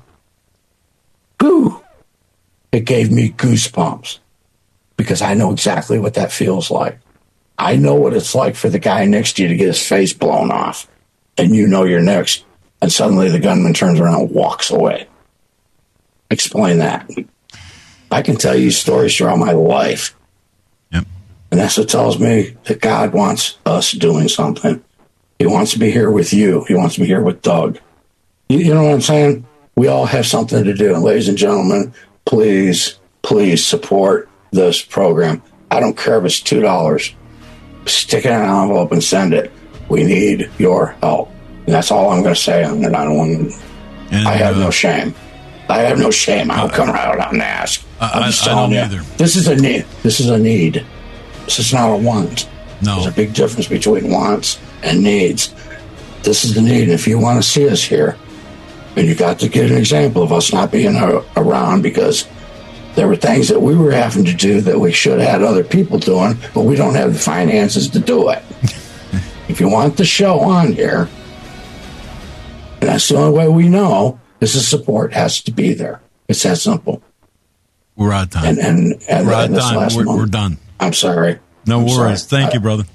it gave me goosebumps because I know exactly what that feels like. I know what it's like for the guy next to you to get his face blown off, and you're next, and suddenly the gunman turns around and walks away. Explain that. I can tell you stories throughout my life. Yep. And that's what tells me that God wants us doing something. He wants to be here with you. He wants to be here with Doug. You know what I'm saying? We all have something to do. And ladies and gentlemen, please support this program. I don't care if it's $2. Stick it in an envelope and send it. We need your help. And that's all I'm going to say. I have no shame. I have no shame. I'll come right out and ask. I'm just telling you. Either. This is a need. This is a need. This is not a want. No. There's a big difference between wants and needs. This is the need. And if you want to see us here, and you got to get an example of us not being around because there were things that we were having to do that we should have had other people doing, but we don't have the finances to do it. If you want the show on here, and That's the only way we know is the support has to be there. It's that simple. We're out of time. And we're out of time. We're done. I'm sorry. No worries. Thank you, brother.